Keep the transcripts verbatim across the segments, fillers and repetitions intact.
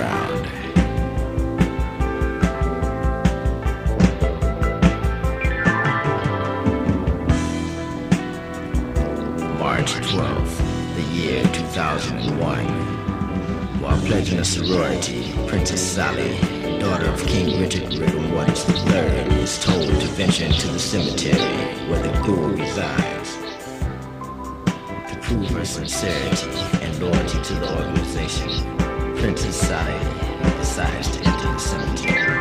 background. March twelfth, the year two thousand one. While pledging a sorority, Princess Sally, daughter of King Richard Rigorwatch the third, is told to venture into the cemetery where the ghoul resides. To prove her sincerity and loyalty to the organization, Princess Sally decides to enter the cemetery.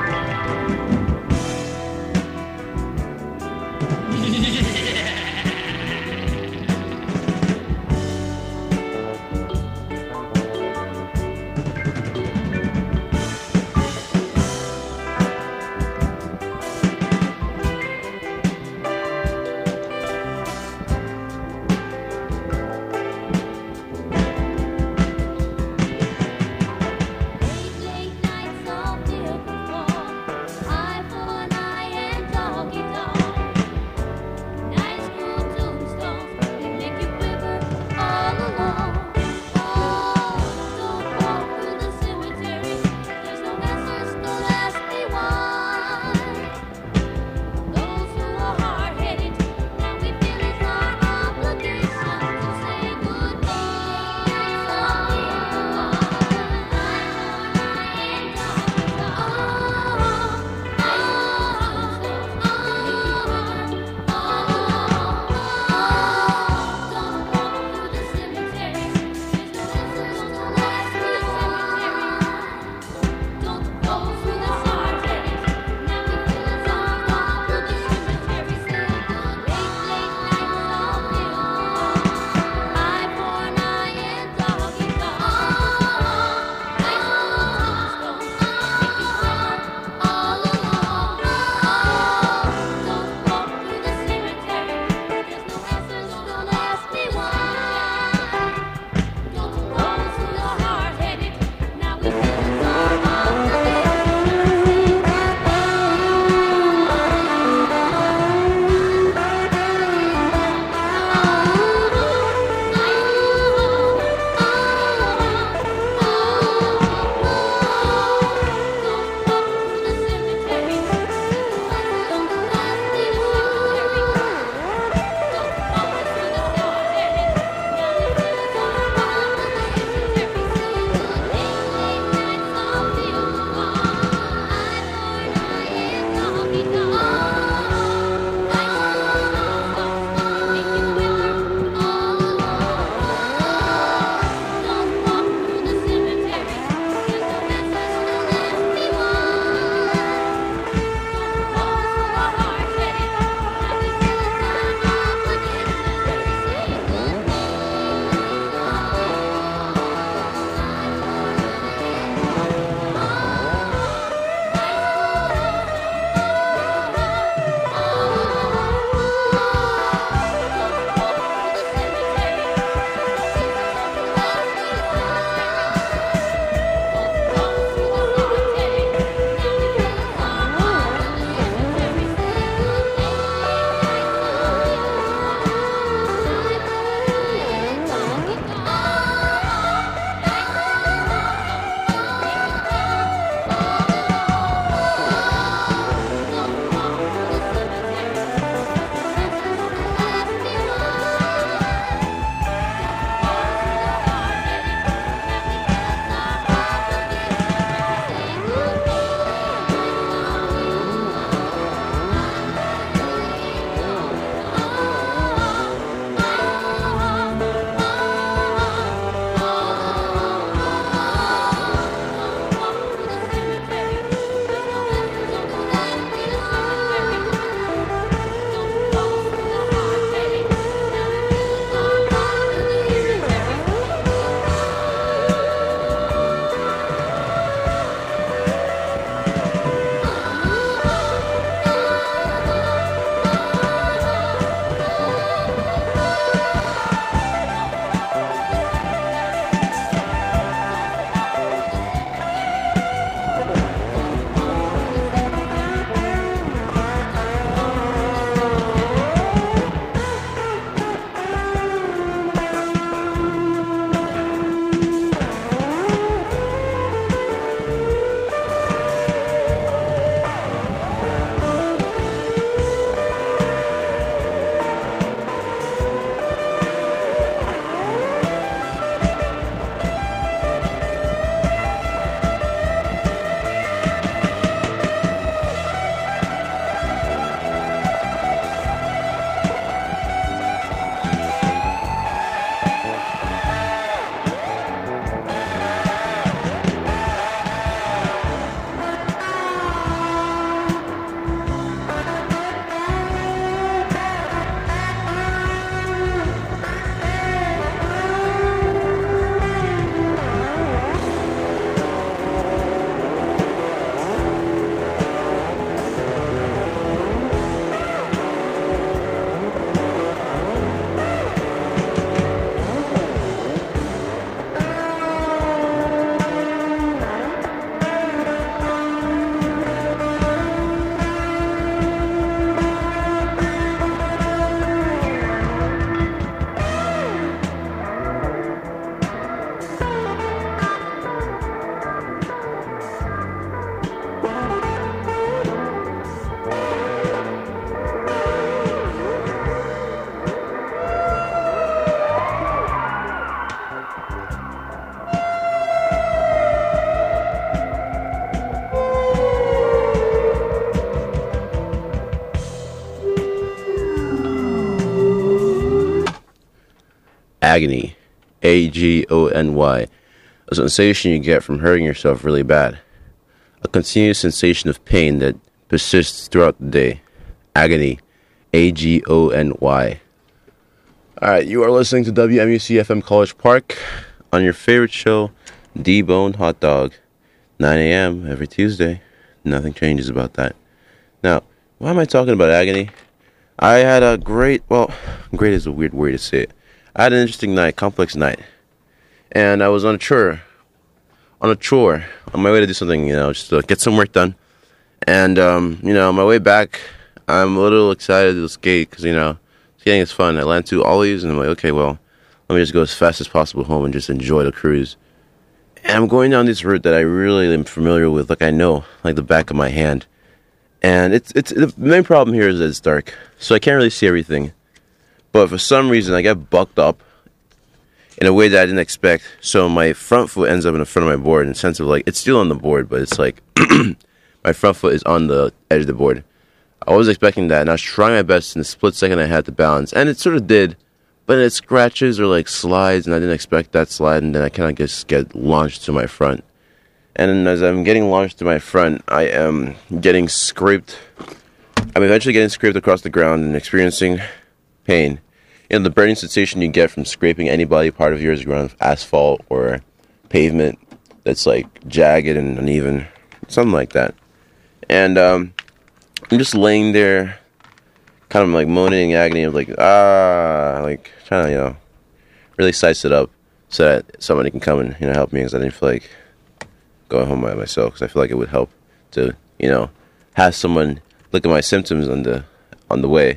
agony, A G O N Y, a sensation you get from hurting yourself really bad. A continuous sensation of pain that persists throughout the day. Agony, A G O N Y. Alright, you are listening to W M U C F M College Park on your favorite show, D-Bone Hot Dog, nine a.m. every Tuesday. Nothing changes about that. Now, why am I talking about agony? I had a great, well, great is a weird way to say it. I had an interesting night, complex night. And I was on a chore, on a chore, on my way to do something, you know, just to get some work done. And, um, you know, on my way back, I'm a little excited to skate because, you know, skating is fun. I land two ollies, and I'm like, okay, well, let me just go as fast as possible home and just enjoy the cruise. And I'm going down this route that I really am familiar with, like I know, like the back of my hand. And it's it's the main problem here is that it's dark, so I can't really see everything. But for some reason, I get bucked up in a way that I didn't expect. So my front foot ends up in the front of my board in the sense of like, it's still on the board, but it's like my front foot is on the edge of the board. I was expecting that, and I was trying my best in the split second I had to balance. And it sort of did, but it scratches or like slides, and I didn't expect that slide, and then I kind of just get launched to my front. And as I'm getting launched to my front, I am getting scraped. I'm eventually getting scraped across the ground and experiencing pain. You know, the burning sensation you get from scraping any body part of yours around asphalt or pavement that's like jagged and uneven, something like that. And um, I'm just laying there, kind of like moaning in agony. I'm like, ah, like trying to, you know, really size it up so that somebody can come and, you know, help me, because I didn't feel like going home by myself, because I feel like it would help to, you know, have someone look at my symptoms on the on the way.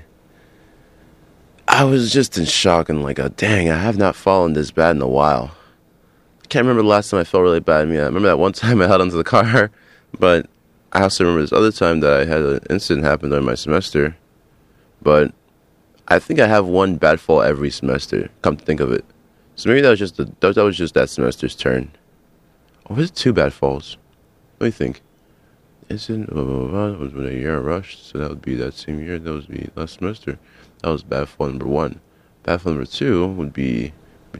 I was just in shock and like, oh, dang, I have not fallen this bad in a while. I can't remember the last time I felt really bad. I mean, I remember that one time I held onto the car, but I also remember this other time that I had an incident happen during my semester. But I think I have one bad fall every semester, come to think of it. So maybe that was just the, that was just that semester's turn. Or was it two bad falls? Let me think. Isn't blah, blah, blah, blah, was when a year rushed, so that would be that same year. That would be last semester. That was bad fall number one. Bad fall number two would be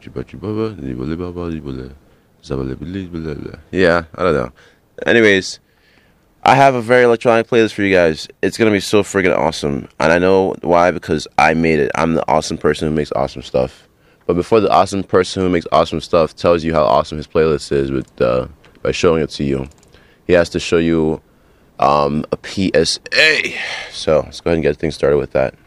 yeah, I don't know. Anyways, I have a very electronic playlist for you guys. It's gonna be so friggin' awesome, and I know why, because I made it. I'm the awesome person who makes awesome stuff. But before the awesome person who makes awesome stuff tells you how awesome his playlist is with uh, by showing it to you, he has to show you um, a P S A. So let's go ahead and get things started with that.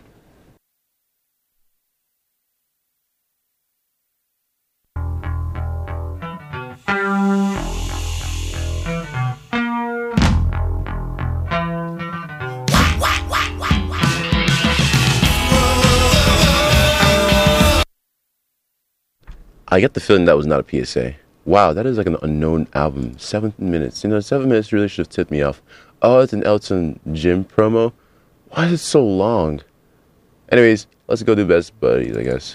I get the feeling that was not a P S A. Wow, that is like an unknown album. Seven minutes. You know, seven minutes really should have tipped me off. Oh, it's an Elton Gym promo? Why is it so long? Anyways, let's go do Best Buddies, I guess.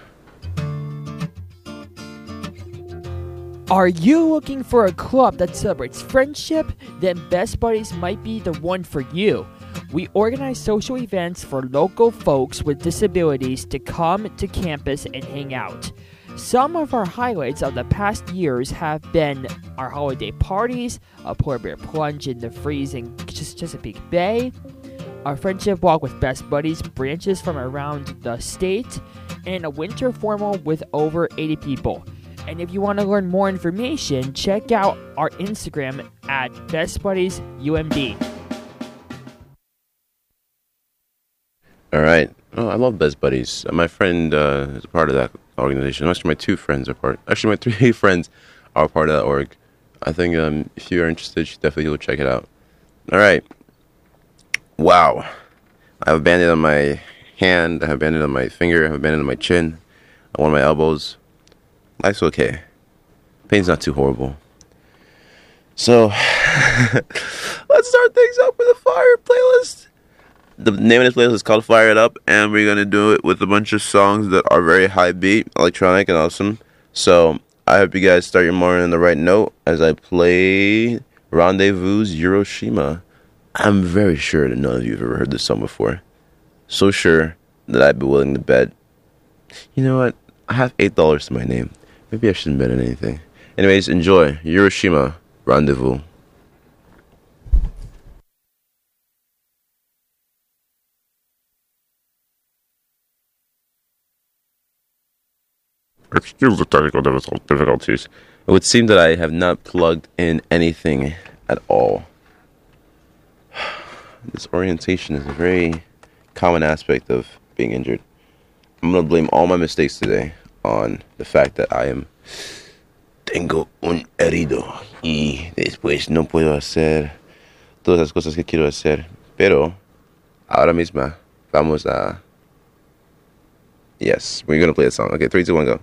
Are you looking for a club that celebrates friendship? Then Best Buddies might be the one for you. We organize social events for local folks with disabilities to come to campus and hang out. Some of our highlights of the past years have been our holiday parties, a polar bear plunge in the freezing Chesapeake Bay, our friendship walk with Best Buddies branches from around the state, and a winter formal with over eighty people. And if you want to learn more information, check out our Instagram at Best Buddies U M D. All right. Oh, I love Best Buddies. My friend uh, is a part of that organization. Actually, my two friends are part. Actually, my three friends are part of that org. I think um, if you are interested, you should definitely go check it out. All right. Wow. I have a band-aid on my hand. I have a band-aid on my finger. I have a band-aid on my chin. On one of my elbows. Life's okay. Pain's not too horrible. So, let's start things up with a fire playlist. The name of this playlist is called Fire It Up, and we're going to do it with a bunch of songs that are very high beat, electronic, and awesome. So, I hope you guys start your morning on the right note as I play Rendezvous Hiroshima. I'm very sure that none of you have ever heard this song before. So sure that I'd be willing to bet. You know what? I have eight dollars to my name. Maybe I shouldn't bet on anything. Anyways, enjoy. Hiroshima Rendezvous. Excuse the technical difficulties. It would seem that I have not plugged in anything at all. This orientation is a very common aspect of being injured. I'm going to blame all my mistakes today on the fact that I am tengo un herido y después no puedo hacer todas las cosas que quiero hacer. Pero ahora misma vamos a... Yes, we're going to play the song. Okay, three, two, one, go.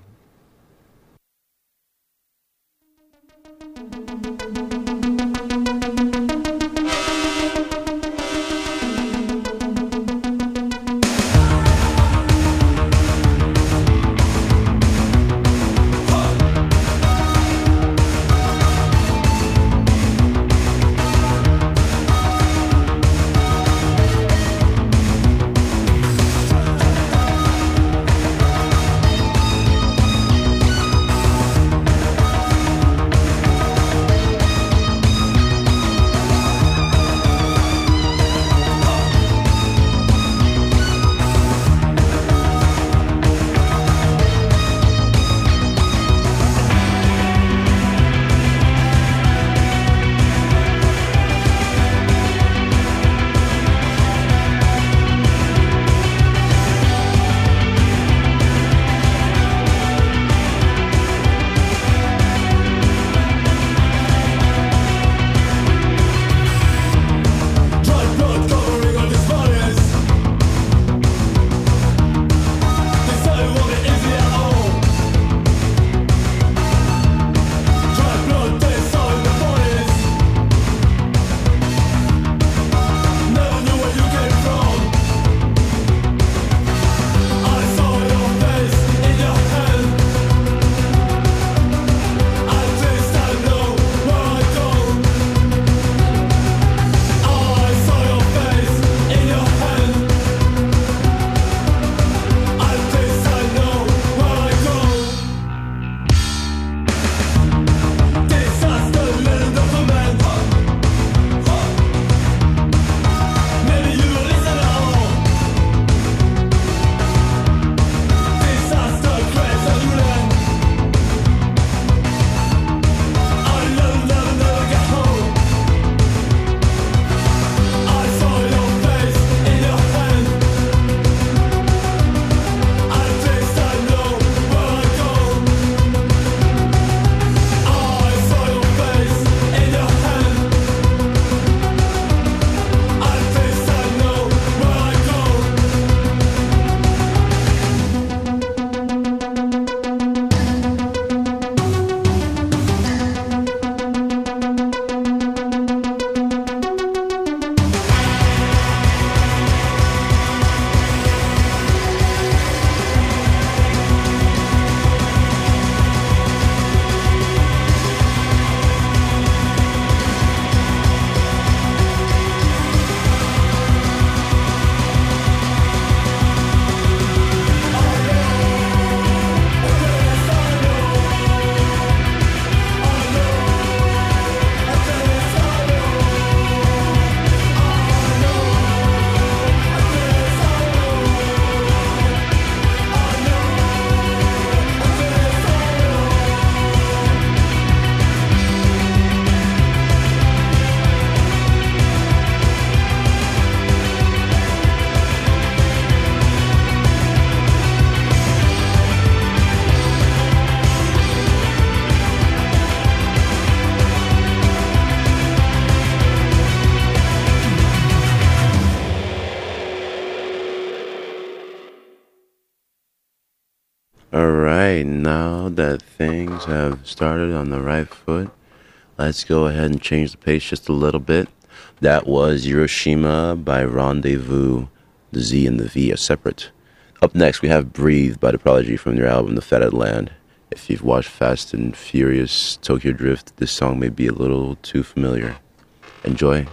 Alright, now that things have started on the right foot, let's go ahead and change the pace just a little bit. That was Hiroshima by Rendezvous. The Z and the V are separate. Up next, we have Breathe by The Prodigy from their album The Fatted Land. If you've watched Fast and Furious Tokyo Drift, this song may be a little too familiar. Enjoy.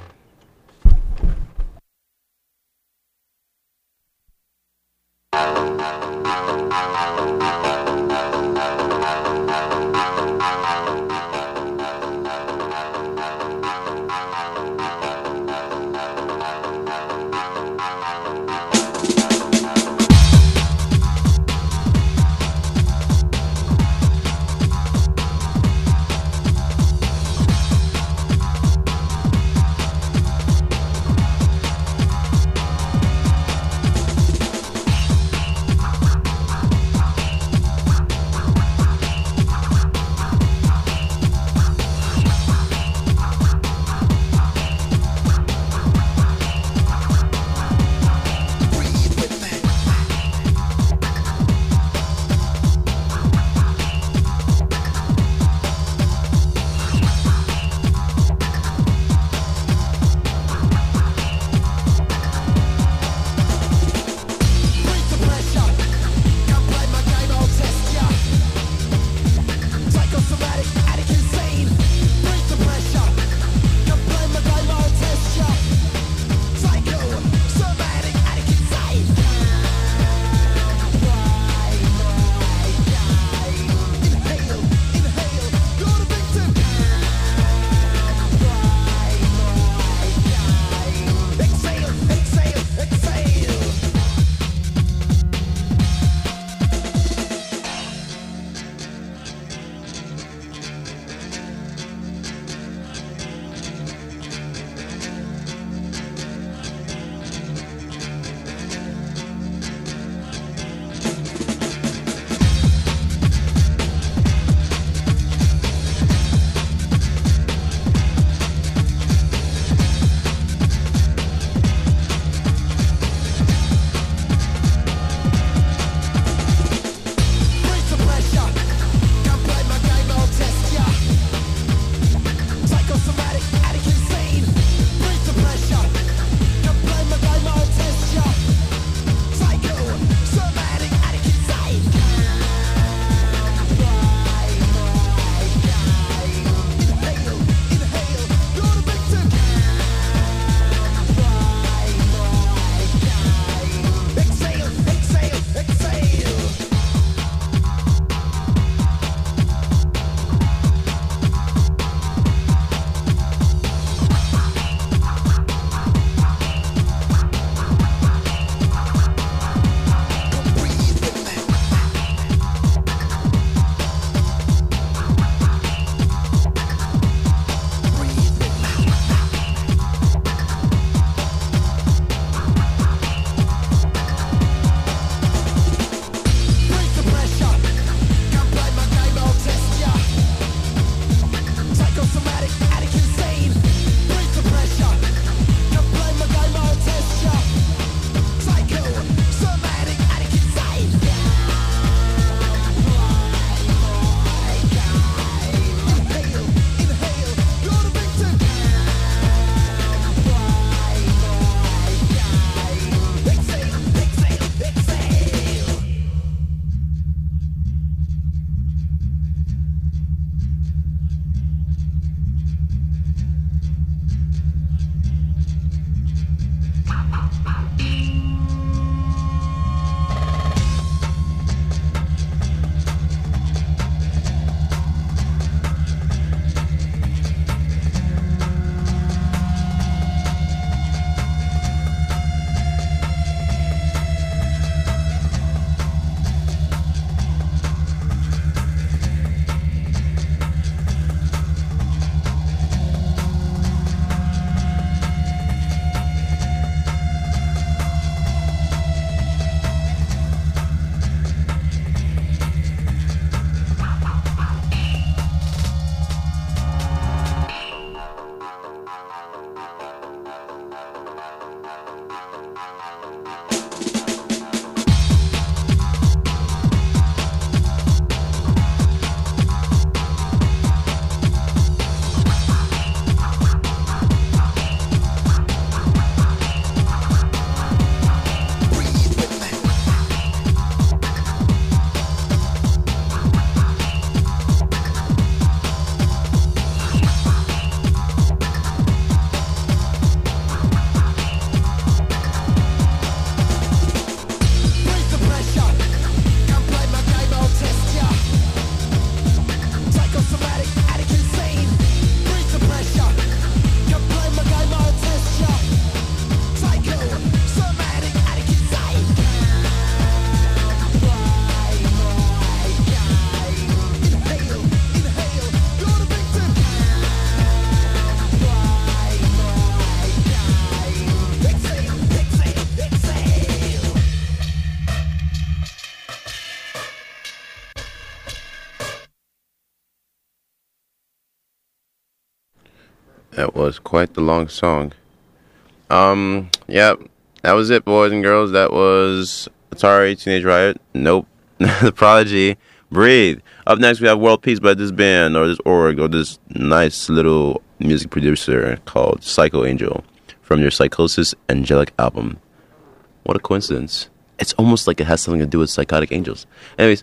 That was quite the long song. Um, yeah, that was it, boys and girls. That was Atari, Teenage Riot. Nope. The Prodigy, Breathe. Up next, we have World Peace by this band, or this org, or this nice little music producer called Psycho Angel from their Psychosis Angelic album. What a coincidence. It's almost like it has something to do with Psychotic Angels. Anyways,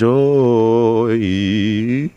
enjoy.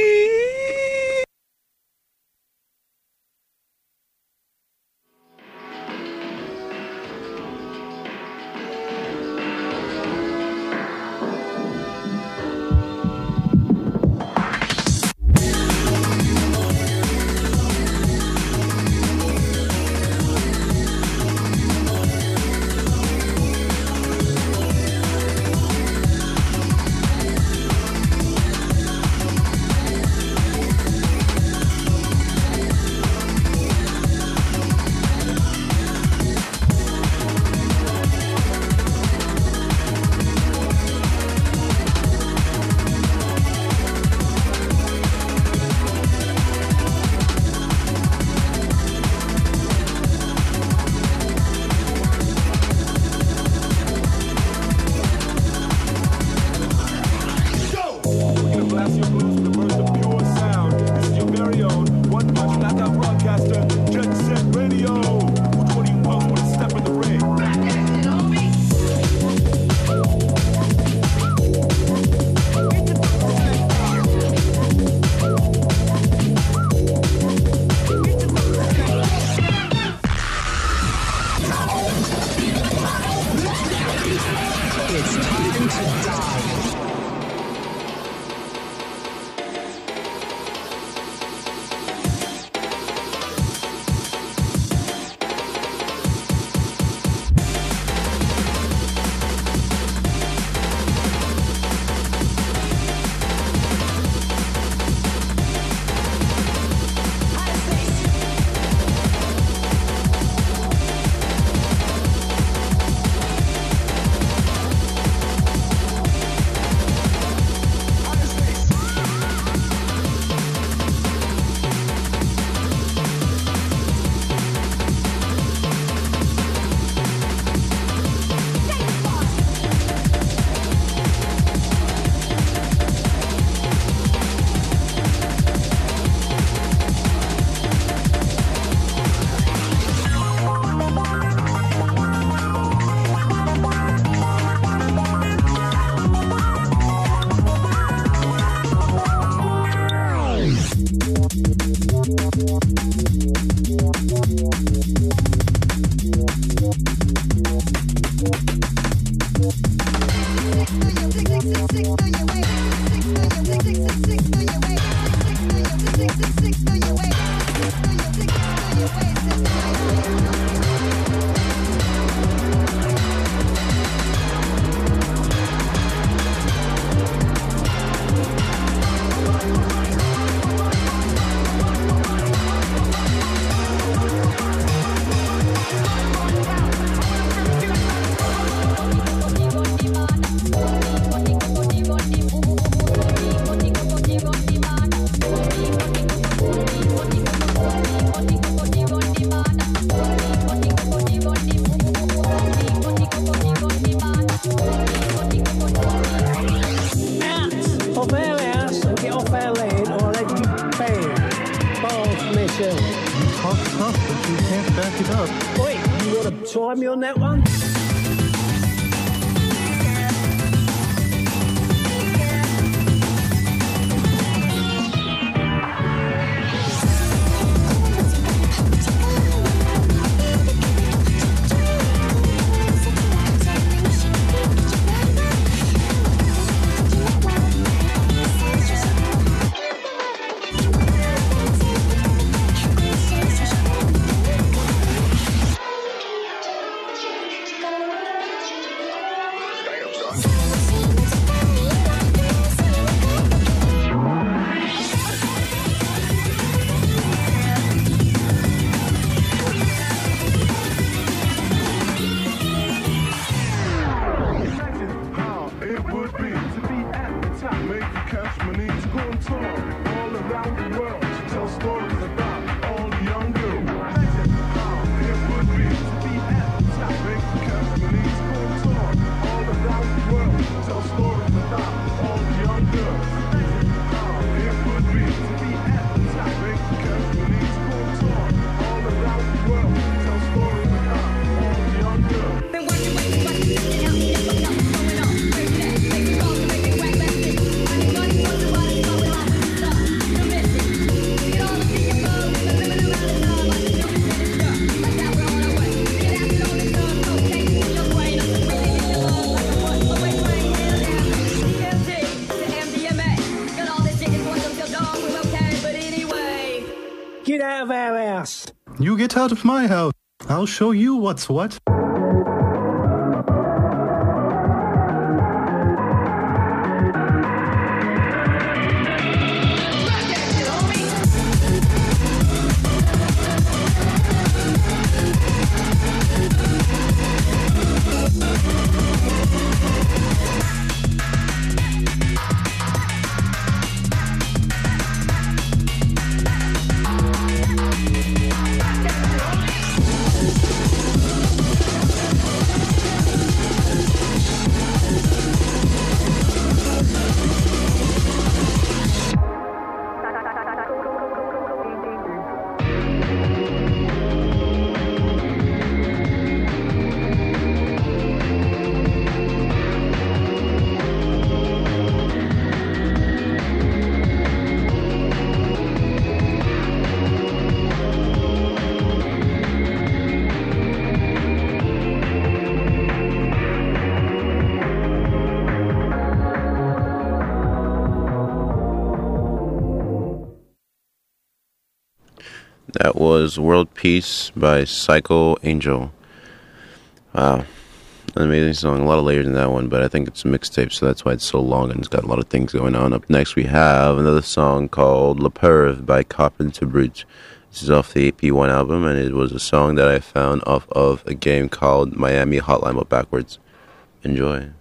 Try me on that one. Go. You get out of my house. I'll show you what's what. That was World Peace by Psycho Angel. Wow. An amazing song. A lot of layers in that one, but I think it's a mixtape, so that's why it's so long and it's got a lot of things going on. Up next, we have another song called La Perve by Carpenter Brut. This is off the A P one album, and it was a song that I found off of a game called Miami Hotline, but backwards. Enjoy.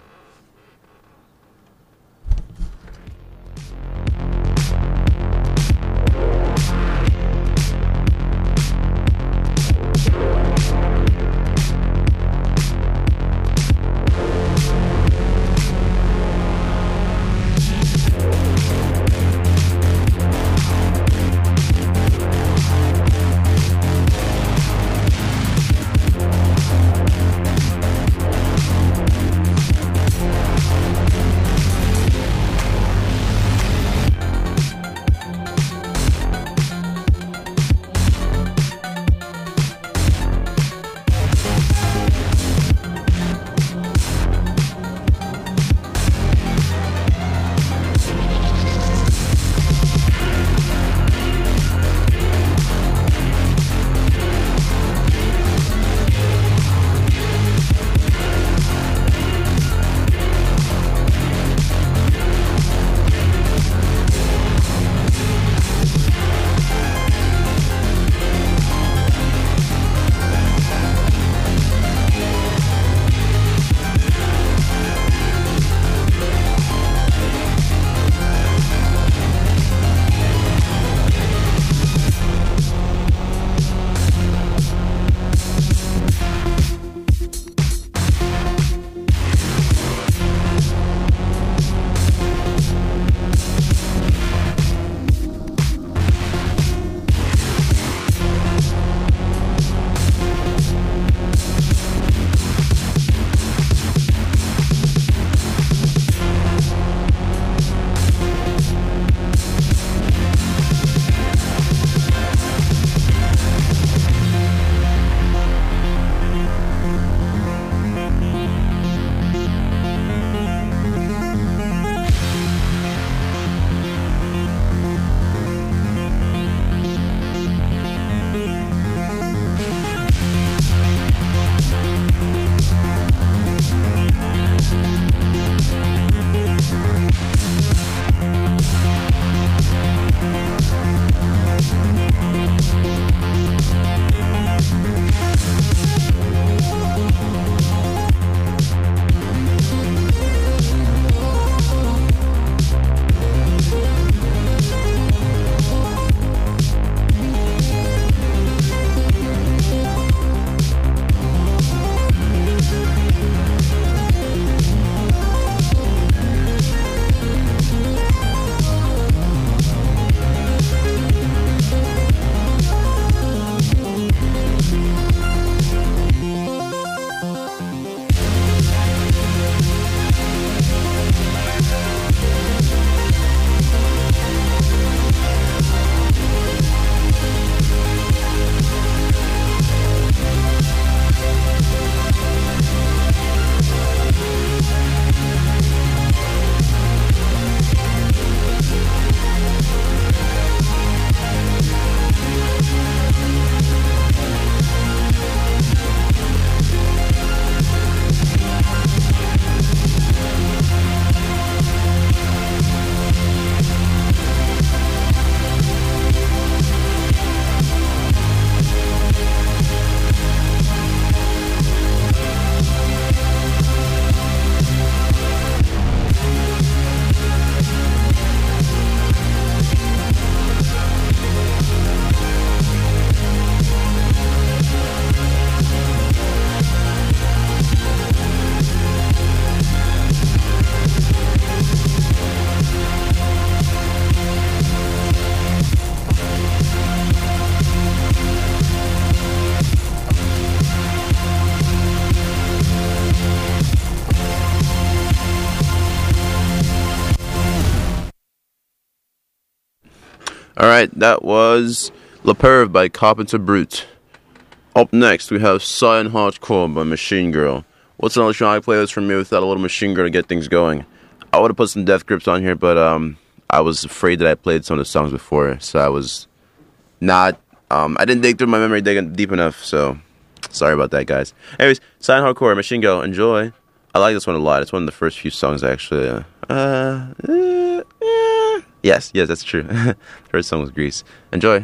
Alright, that was La Perve by Carpenter Brute. Up next, we have Cyan Hardcore by Machine Girl. What's an electronic playlist for me without a little Machine Girl to get things going? I would have put some Death Grips on here, but um, I was afraid that I played some of the songs before, so I was not, um, I didn't dig through my memory deep enough, so sorry about that, guys. Anyways, Cyan Hardcore, Machine Girl, enjoy. I like this one a lot. It's one of the first few songs, actually. Uh, uh, uh, uh yes, yes, that's true. The first song was Grease. Enjoy.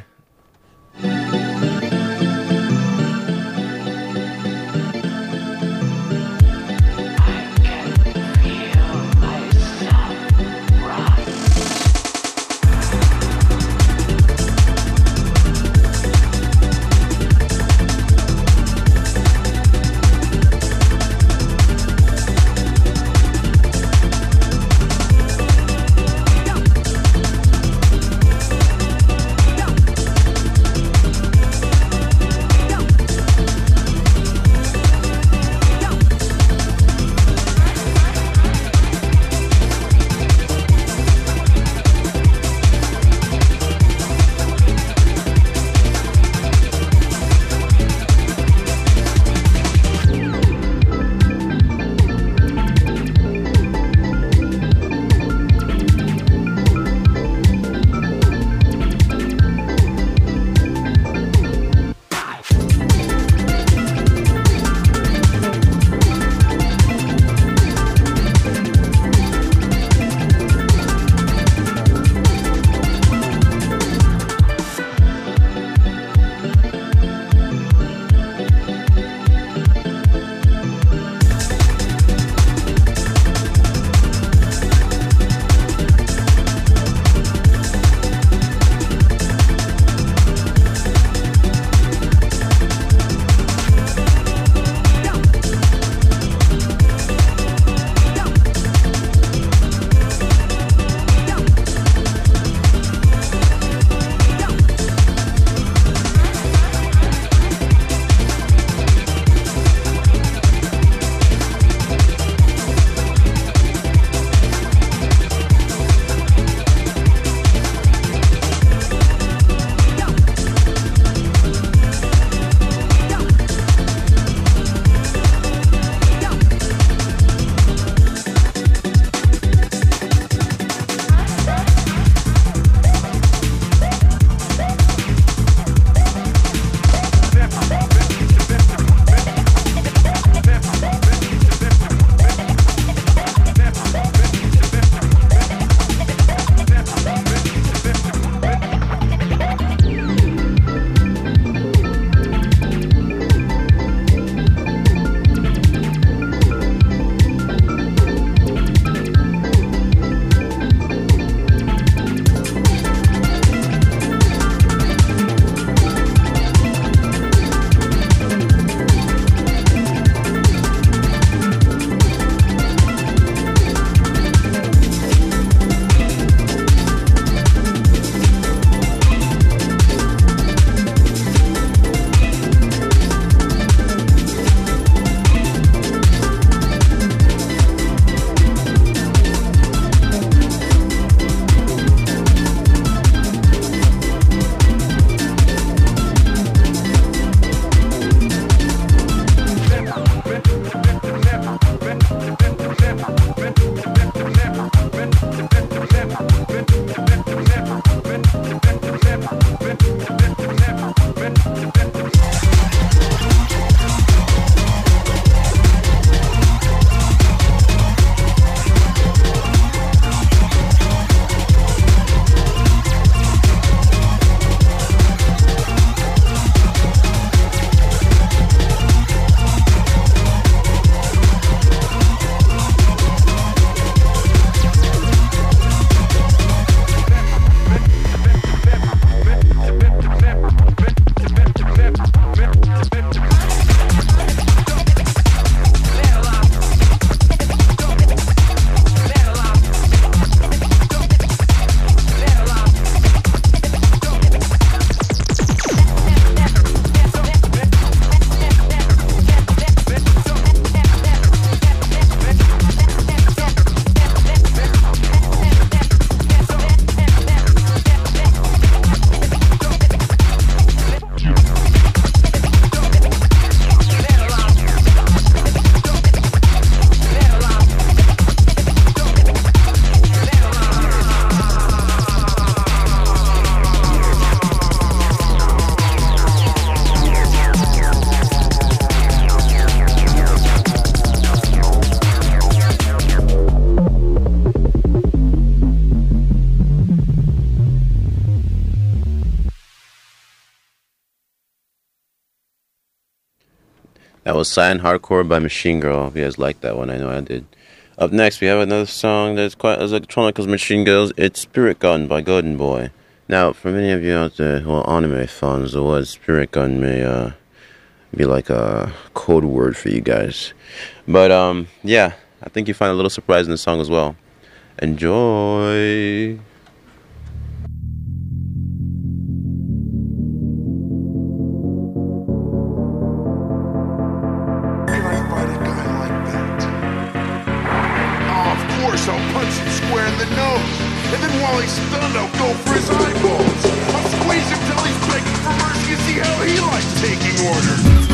That was Cyan Hardcore by Machine Girl. If you guys like that one, I know I did. Up next, we have another song that's quite as electronic as Machine Girls. It's Spirit Gun by Golden Boy. Now, for many of you out there who are anime fans, the word Spirit Gun may uh, be like a code word for you guys. But, um, yeah, I think you find a little surprise in the song as well. Enjoy! I'll punch him square in the nose. And then while he's stunned, I'll go for his eyeballs. I'll squeeze him till he's begging for mercy and see how he likes taking orders.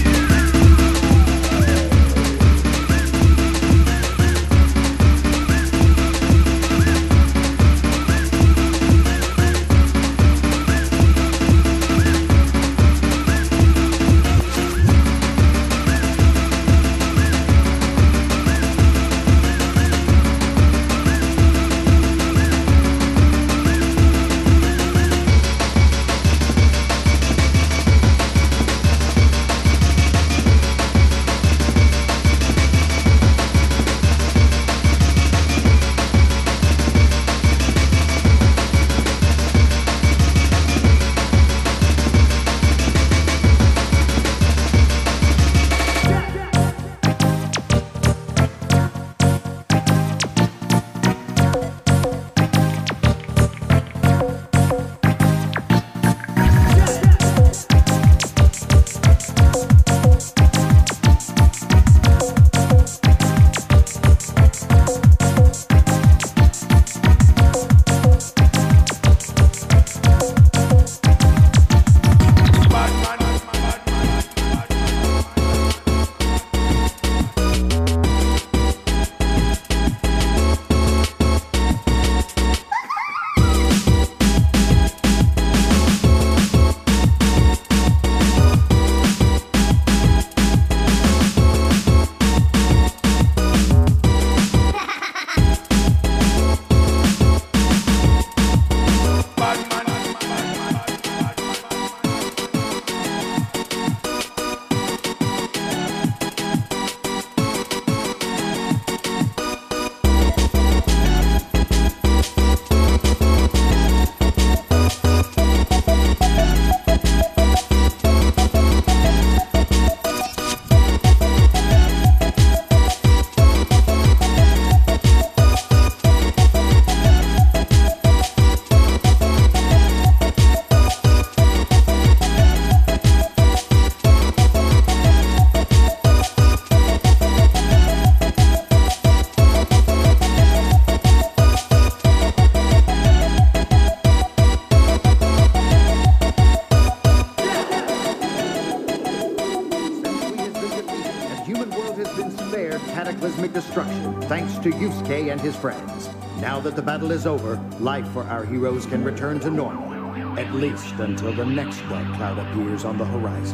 Thanks to Yusuke and his friends. Now that the battle is over, life for our heroes can return to normal. At least until the next dark cloud appears on the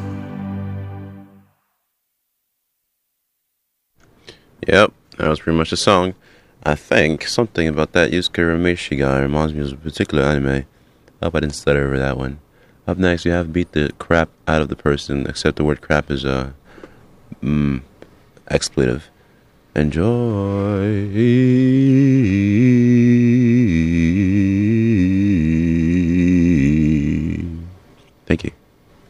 horizon. Yep, that was pretty much the song. I think something about that Yusuke Urameshi guy reminds me of a particular anime. I hope I didn't stutter over that one. Up next, we have Beat the Crap Out of the Person, except the word crap is a uh, mm, expletive. Enjoy. Thank you.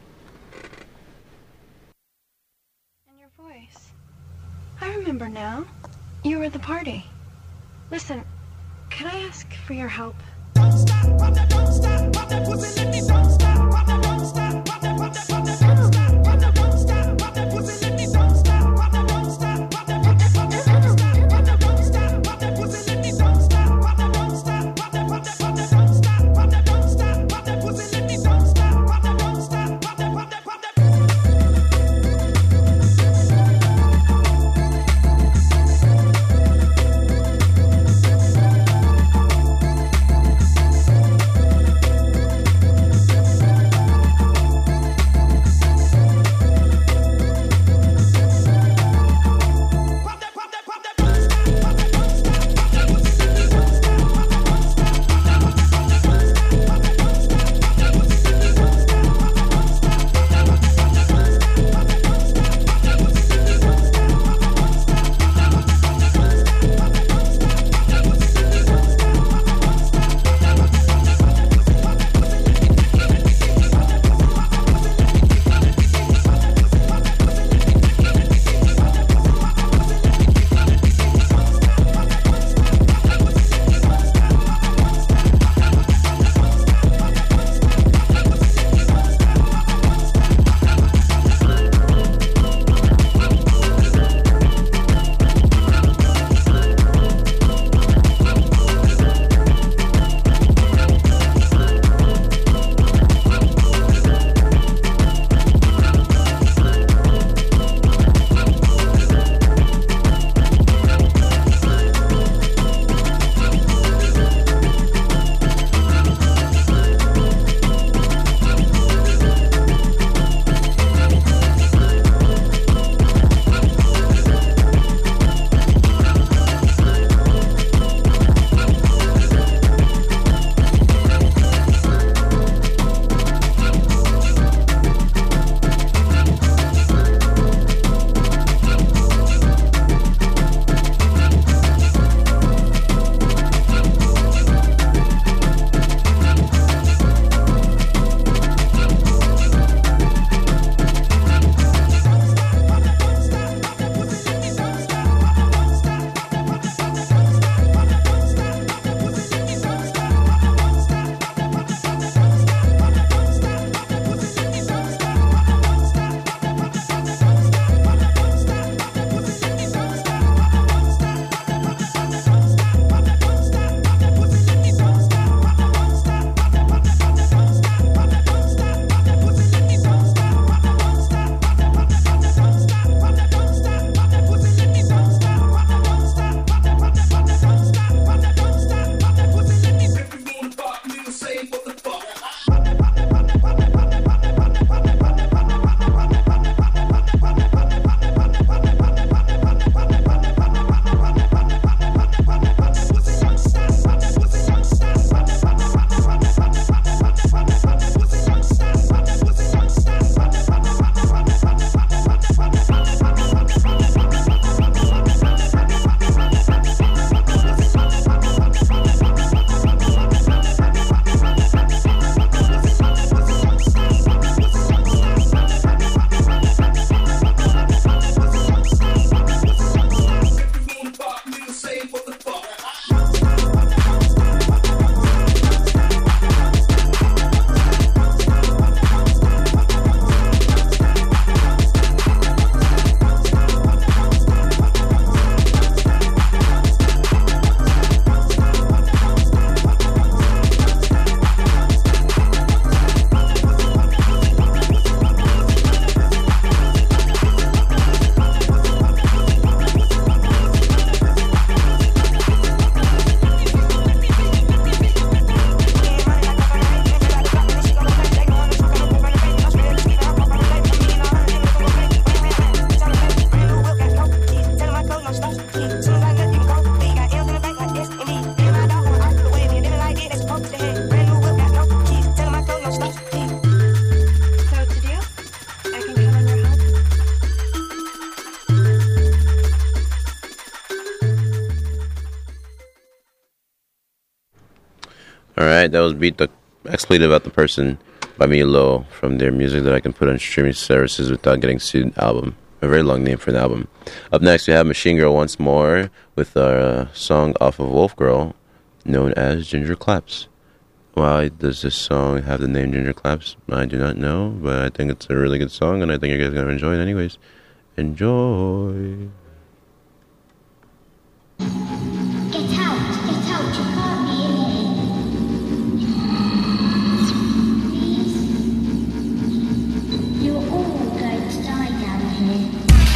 And your voice. I remember now. You were at the party. Listen, can I ask for your help? Don't stop, pop that, don't stop, pop that pussy, let me don't stop, pop that, don't stop, pop that, pop that, pop that, don't stop, pop that, don't stop, pop that pussy, let me don't stop, pop that, don't stop, pop that, pop that, pop that, don't stop, pop that, don't stop, pop that pussy, let me don't stop, pop that, don't stop, pop that, pop that, pop that, don't stop, pop that, don't stop, pop that pussy, let me don't stop, pop that, don't stop, pop that, pop that, pop that. Alright, that was Beat the Expletive About the Person by Milo from their Music That I Can Put on Streaming Services Without Getting Sued album. A very long name for an album. Up next, we have Machine Girl once more with our uh, song off of Wolf Girl known as Ginger Claps. Why does this song have the name Ginger Claps? I do not know, but I think it's a really good song, and I think you guys are going to enjoy it anyways. Enjoy! Get out! Get out! You can't be in here. Please? You're all going to die down here.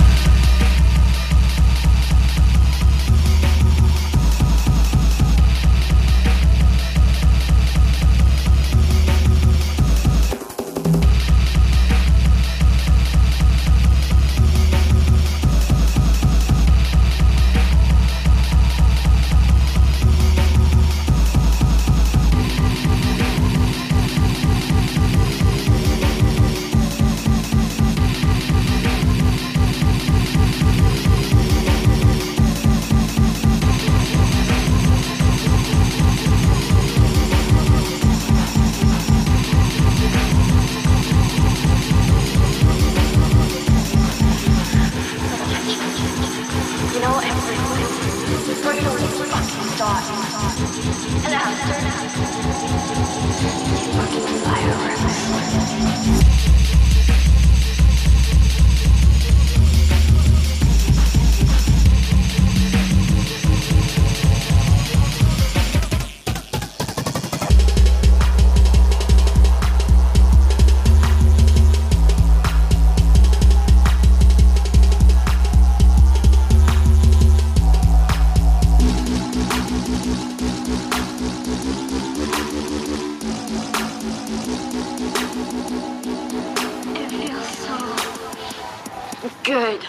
Good.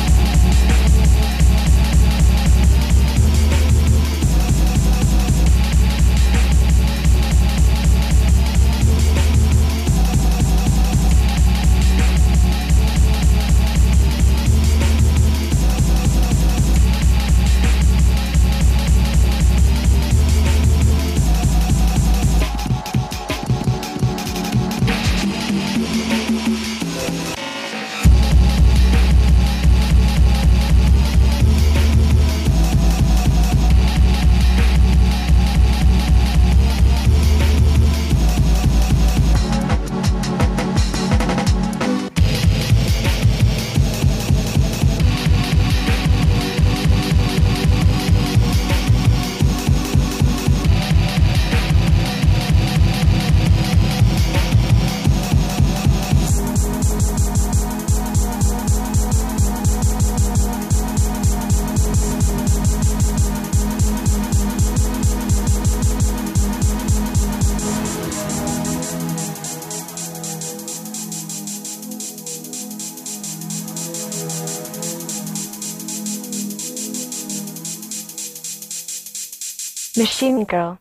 Machine Girl.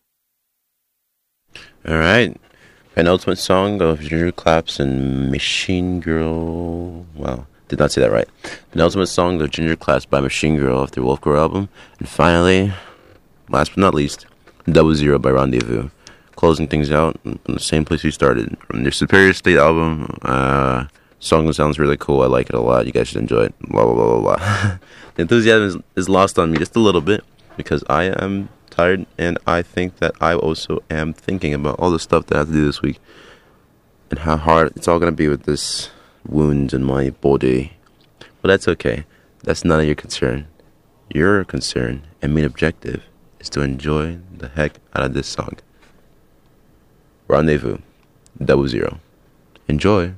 Alright. Penultimate song of Ginger Claps and Machine Girl. Wow. Did not say that right. Penultimate song of Ginger Claps by Machine Girl off their Wolf Girl album. And finally, last but not least, Double Zero by Rendezvous. Closing things out in the same place we started. From their Superior State album. Uh, song sounds really cool. I like it a lot. You guys should enjoy it. Blah, blah, blah, blah, blah. The enthusiasm is, is lost on me just a little bit because I am tired, and I think that I also am thinking about all the stuff that I have to do this week and how hard it's all going to be with this wound in my body. But that's okay. That's none of your concern. Your concern and main objective is to enjoy the heck out of this song. Rendezvous, Double Zero. Enjoy.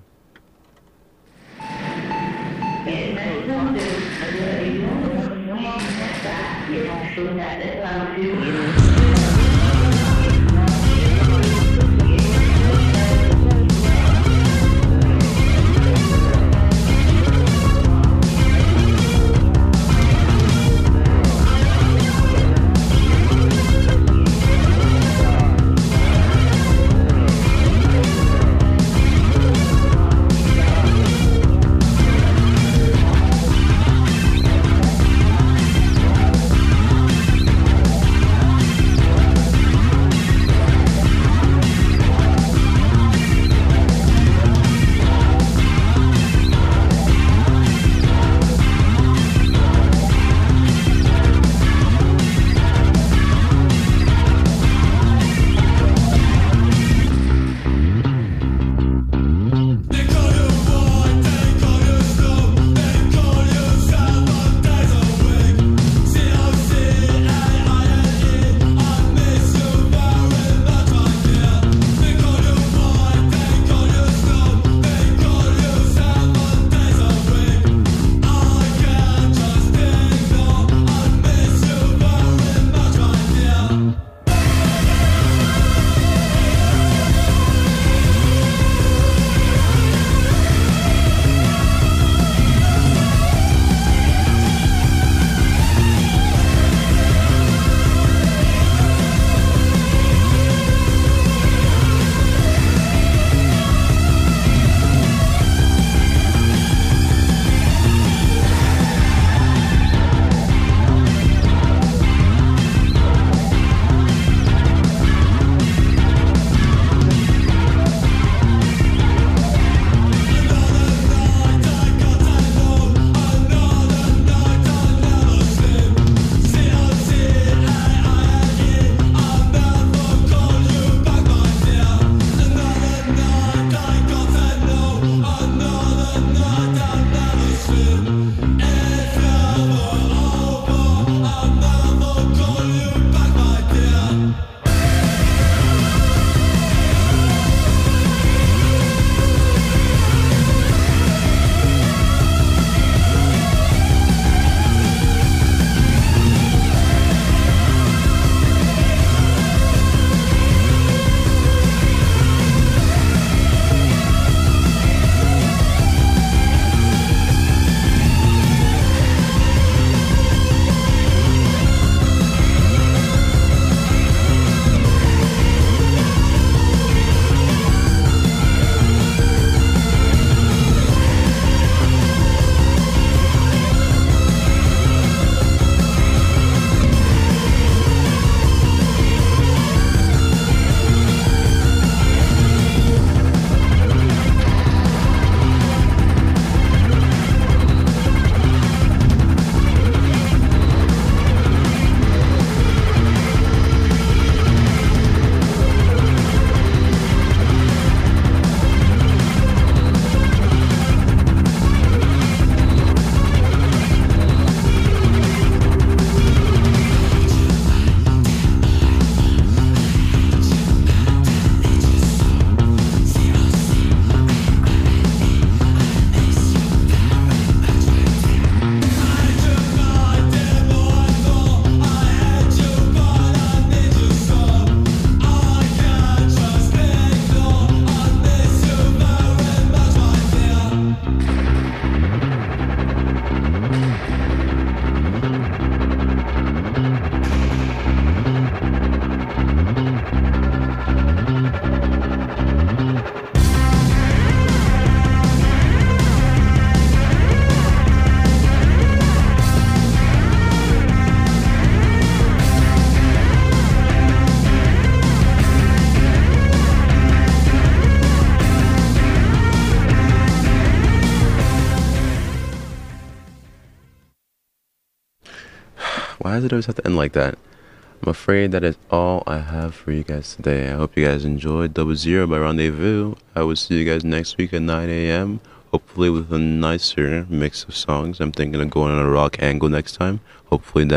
Why does it always have to end like that? I'm afraid that is all I have for you guys today. I hope you guys enjoyed Double Zero by Rendezvous. I will see you guys next week at nine a.m. Hopefully with a nicer mix of songs. I'm thinking of going on a rock angle next time. Hopefully that